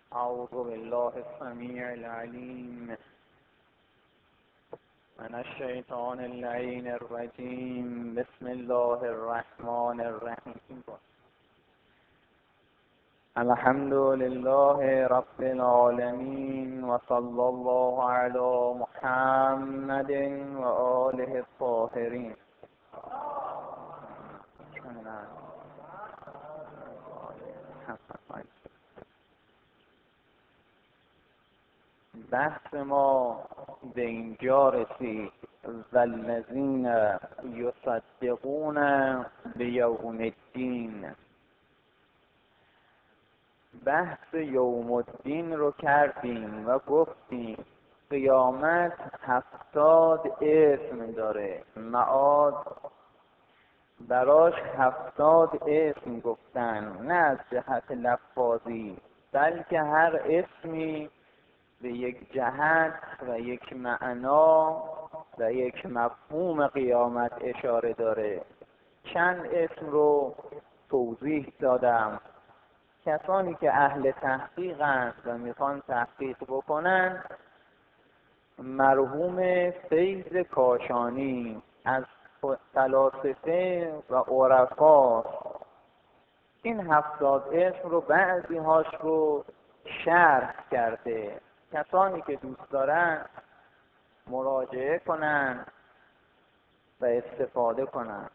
أعوذ بالله السميع العليم من الشيطان اللعين الرجيم. بسم الله الرحمن الرحيم. الحمد لله رب العالمين وصلى الله على محمد وآله الطاهرين. بحث ما به اینجا رسید والذین یصدقون بیوم الدین. بحث یوم الدین رو کردیم و گفتیم قیامت 70 اسم داره، معاد براش 70 اسم گفتن، نه از جهت لفاظی بلکه هر اسمی به یک جهت و یک معنا و یک مفهوم قیامت اشاره داره. چند اسم رو توضیح دادم. کسانی که اهل تحقیقند و میخوان تحقیق بکنن، مرحوم فیض کاشانی از فلاسفه و عرفا این 70 اسم رو بعضی هاش رو شرح کرده. کسانی که دوست دارن مراجعه کنن و استفاده کنن.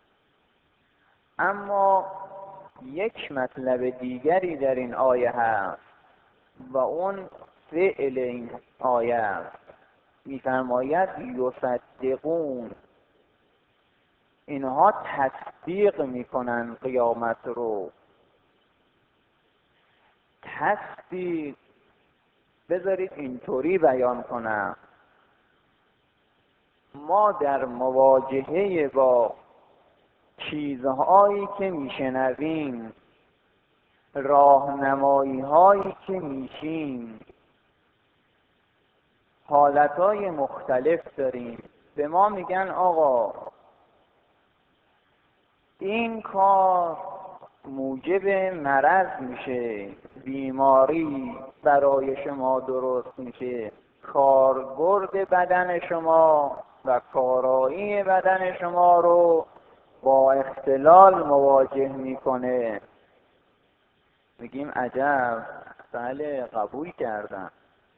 اما یک مطلب دیگری در این آیه هست و اون فعل این آیه است. می‌فرماید یصدقون، اینها تصدیق میکنن قیامت رو. تصدیق بذارید اینطوری بیان کنم، ما در مواجهه با چیزهایی که میشنویم، راهنمایی هایی که میشیم، حالتهای مختلف داریم. به ما میگن آقا این کار موجب مرض میشه، بیماری برای شما درست میشه، کاربرد بدن شما و کارایی بدن شما رو با اختلال مواجه میکنه. میگیم عجب، بله قبول کردم.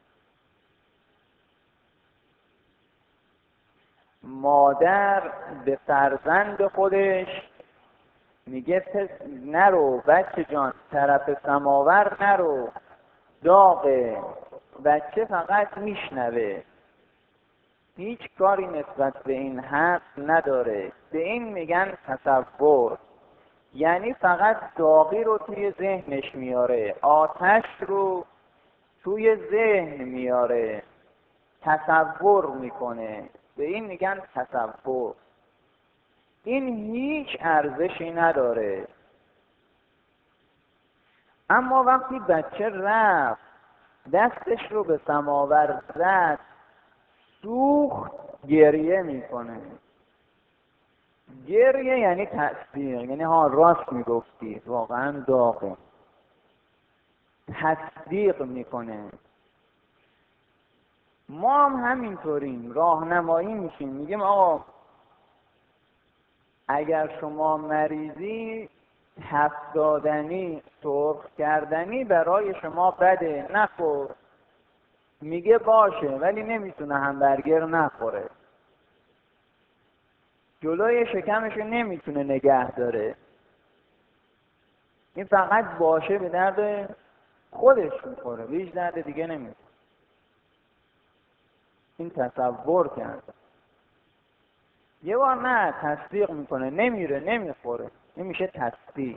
مادر به فرزند خودش میگه نرو بچه جان طرف سماور نرو، داغه. بچه فقط میشنوه، هیچ کاری نسبت به این حرف نداره. به این میگن تصور، یعنی فقط داغی رو توی ذهنش میاره، آتش رو توی ذهن میاره، تصور میکنه. به این میگن تصور. این هیچ ارزشی نداره. اما وقتی بچه رفت دستش رو به سماور زد، سوخت، گریه میکنه. گریه یعنی تصدیق، یعنی ها راست میگفتی، واقعا داغه. تصدیق میکنه. ما هم همینطوریم، راهنمایی میشیم، میگیم آقا اگر شما مریضی، حرف دادنی، سرخ کردنی برای شما بده، نخور. میگه باشه، ولی نمیتونه همبرگر نخوره، جلوی شکمش نمیتونه نگه داره. این فقط باشه به درد خودش میخوره، هیچ درد دیگه نمیخوره. این تصور کرد. یه بار نه تصدیق میکنه، نمیره، نمیخوره. این میشه تصدیق.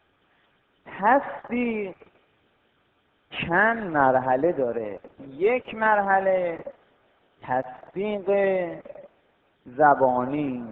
تصدیق چند مرحله داره. یک مرحله تصدیق زبانی.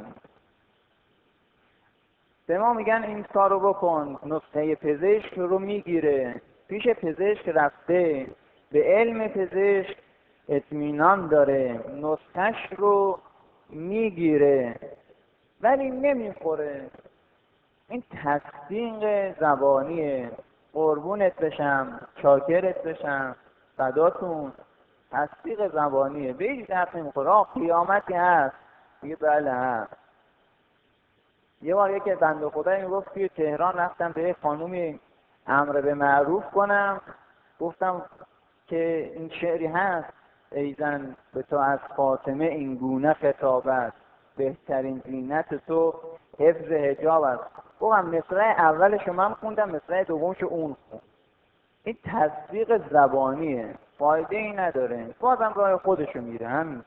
به ما میگن این کارو بکن، نسخه پزشک رو میگیره، پیش پزشک رفته، به علم پزشک اطمینان داره، نسخهش رو میگیره ولی نمیخوره. این تصدیق زبانیه. قربونت بشم، شاکرت بشم، فداتون. تصدیق زبانیه، به هیچ درد نمیخوره. قیامتی هست؟ میگه بله هست. یه بار یکی بنده خدایی میگفت توی تهران رفتم به یه خانومی امر به معروف کنم، گفتم که این شعری هست: ایزن به تو از فاطمه این گونه خطاب است، بهترین زینت تو حفظ حجاب است. گفتم مصرع اولشو من خوندم، مصرع دومشو اون خوند. این تصدیق زبانیه، فایده ای نداره، بازم راه خودشو میره همین.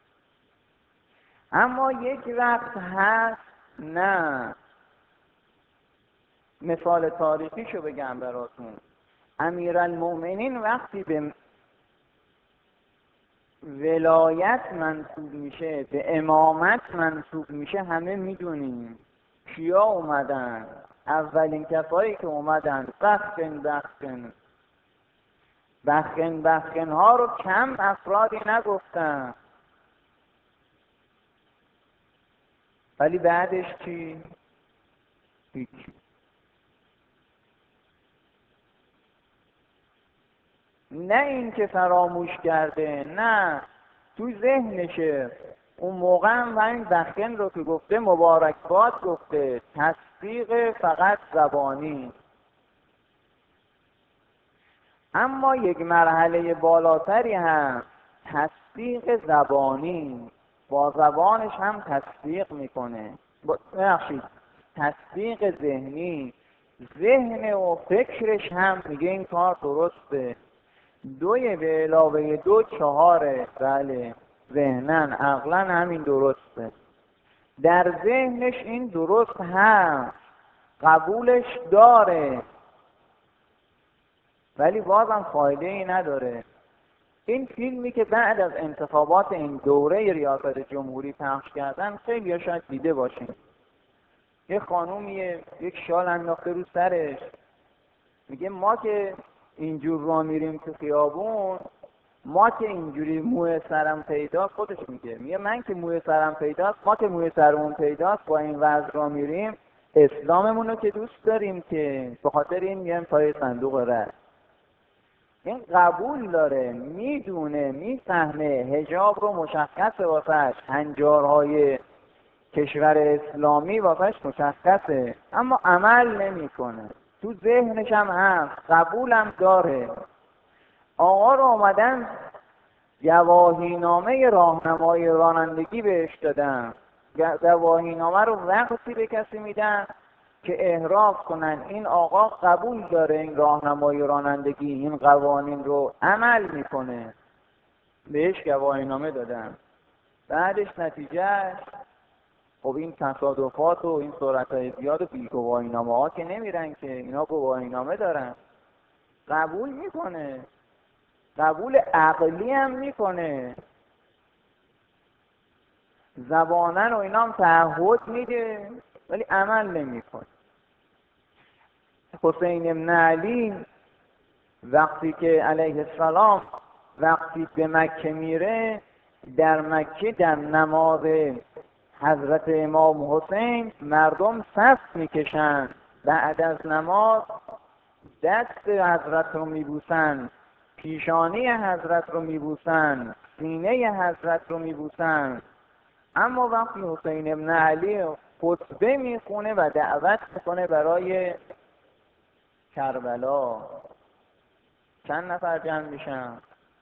اما یک وقت هست نه. مثال تاریخیشو بگم براتون. امیرالمؤمنین وقتی به ولایت منصوب میشه، به امامت منصوب میشه، همه میدونیم کیا اومدن. اولین کسایی که اومدن بخن ها رو کم افرادی نگفتن، ولی بعدش چی؟ هیچی. نه این که فراموش کرده، نه، تو ذهنشه. اون موقع هم همین بخن رو که گفته مبارکباد گفته، تصدیق فقط زبانی. اما یک مرحله بالاتری هم تصدیق زبانی، با زبانش هم تصدیق میکنه. ببخشید، تصدیق ذهنی، ذهن و فکرش هم میگه این کار درسته. 2 به علاوه 2 4. بله، ذهنن عقلا همین درسته. در ذهنش این درست هست، قبولش داره، ولی بازم فایده ای نداره. این فیلمی که بعد از انتخابات این دوره ریاست جمهوری پخش کردن، خیلی شاید دیده باشین. یه خانومیه، یک شال انداخته رو سرش، میگه ما که اینجور را میریم تو خیابون، ما که اینجوری موی سرم پیداست، خودش میگه من که موی سرم پیداست، ما که موی سرمون پیداست، با این وضع را میریم، اسلاممون رو که دوست داریم، که به خاطر این میایم پای صندوق رأی. این قبول داره، میدونه، میفهمه، حجاب رو مشخصه واسش، هنجارهای کشور اسلامی واسش مشخصه، اما عمل نمیکنه. تو ذهنش هم هست، قبولم داره. آقا رو آمدن گواهینامه راهنمای رانندگی بهش دادن. گواهینامه رو وقتی به کسی میدن که احراز کنن این آقا قبول داره این راهنمای رانندگی، این قوانین رو عمل میکنه، بهش گواهینامه دادن. بعدش نتیجه، خب این تصادفات و این سرعت‌های زیاد و بی گواهینامه ها که نمیرن، که اینا گواهینامه دارن. قبول میکنه، قبول عقلی هم میکنه، زبانن و اینا هم تعهد میده، ولی عمل نمیکنه. حسین بن علی وقتی که علیه السلام وقتی به مکه میره، در مکه در نماز حضرت امام حسین مردم صف میکشن، بعد از نماز دست حضرت رو میبوسن، پیشانی حضرت رو میبوسن، سینه حضرت رو میبوسن. اما وقتی حسین بن علی خطبه میخونه و دعوت میکنه برای کربلا، چند نفر جمع میشن؟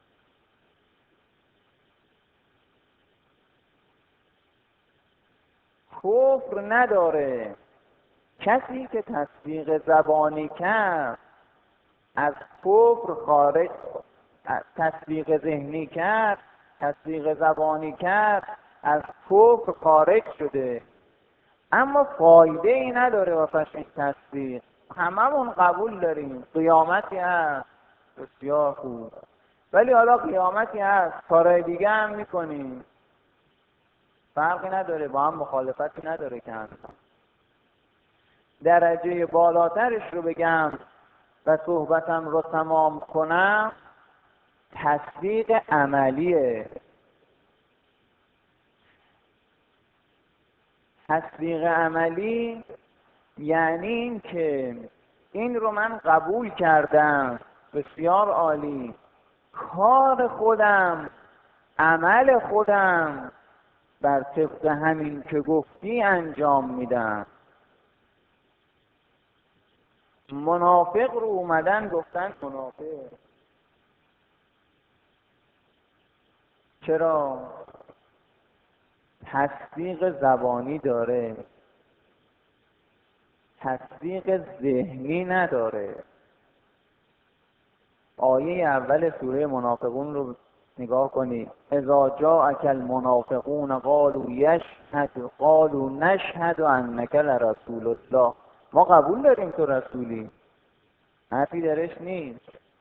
کفر نداره. کسی که تصدیق زبانی کرد از کفر خارج، تصدیق ذهنی کرد، تصدیق زبانی کرد، از کفر خارج شده. اما فایده ای نداره واسه این تصدیق. هممون قبول داریم قیامتی هست، بسیار خوب، ولی حالا قیامتی هست، کارهای دیگه هم میکنیم، فرقی نداره، با هم مخالفتی نداره که هست. درجه بالاترش رو بگم و صحبتم رو تمام کنم، تصدیق عملیه. تصدیق عملی یعنی این که این رو من قبول کردم، بسیار عالی، کار خودم، عمل خودم بر طبق همین که گفتی انجام میدم. منافق رو اومدن گفتن منافق. چرا؟ تصدیق زبانی داره، تصدیق ذهنی نداره. آیه اول سوره منافقون رو نگاه کنید. اذا جاءک المنافقون قالوا نشهد انک لرسول الله. ما قبول داریم تو رسولی، حرفی درش نیست.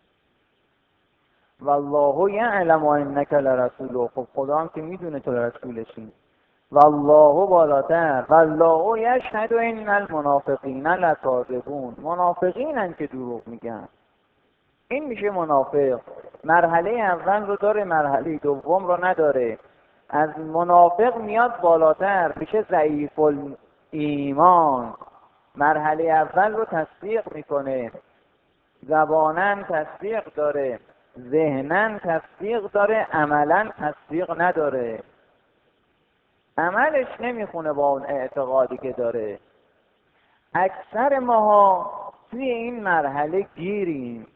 والله یعلم انک لرسوله، خب خدا هم که میدونه تو رسولشی. والله بالاتر، والله یشهد ان المنافقین لکاذبون، منافقینن که دروغ میگن. این میشه منافق. مرحله اول رو داره، مرحله دوم رو نداره. از منافق میاد بالاتر، میشه ضعیف الایمان. مرحله اول رو تصدیق میکنه، زباناً تصدیق داره، ذهناً تصدیق داره، عملاً تصدیق نداره. عملش نمیخونه با اون اعتقادی که داره. اکثر ماها توی این مرحله گیریم.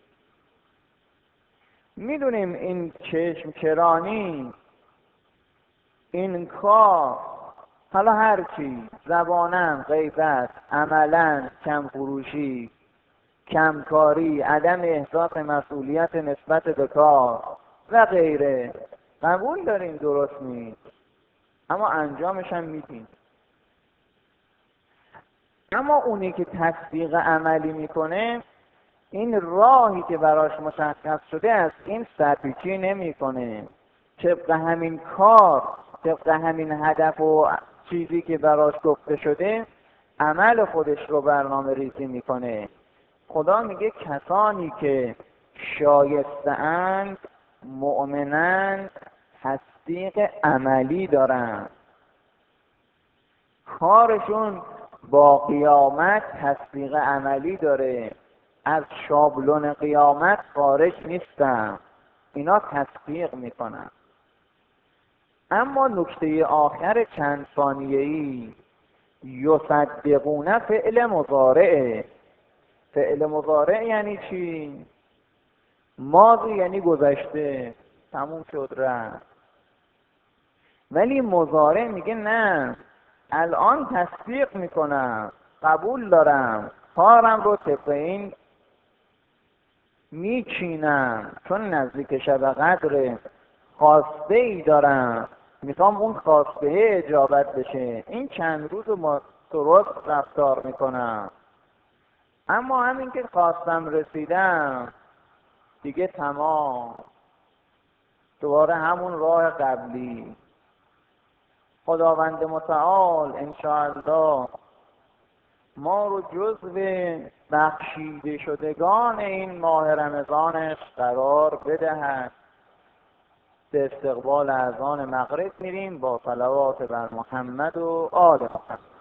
میدونیم این چشم کرانی، این کار، حالا هر چی، زباناً غیبت، عملاً کم فروشی، کمکاری، عدم احساس مسئولیت نسبت به کار و غیره، قبول داریم درست نیست، اما انجامش هم میدیم. اما اونی که تصدیق عملی میکنه، این راهی که براش مشخص شده است، این سرپیچی نمیکنه، طبق همین کار، طبق همین هدف و چیزی که براش گفته شده عمل خودش رو برنامه ریزی میکنه. خدا میگه کسانی که شایسته اند، مؤمنند، تصدیق عملی دارند، کارشون با قیامت تصدیق عملی داره، از شابلون قیامت خارج نیستن، اینا تصدیق میکنن. اما نکته آخر چند ثانیه‌ای، یصدقون فعل مضارعه. فعل مضارع یعنی چی؟ ماضی یعنی گذشته، تموم شد رفت. ولی مضارع میگه نه، الان تصدیق میکنم، قبول دارم، کارم رو طبق این میچینم، چون نزدیک شب قدر، خواسته ای دارم، میخوام اون خواسته اجابت بشه، این چند روز رو درست رفتار میکنم. اما همین که خواستم رسیدم دیگه تمام، دوباره همون راه قبلی. خداوند متعال انشاءالله ما رو جزو بخشیده شدگان این ماه رمضانش قرار بدهد. به استقبال اذان مغرب میریم با صلوات بر محمد و آل محمد.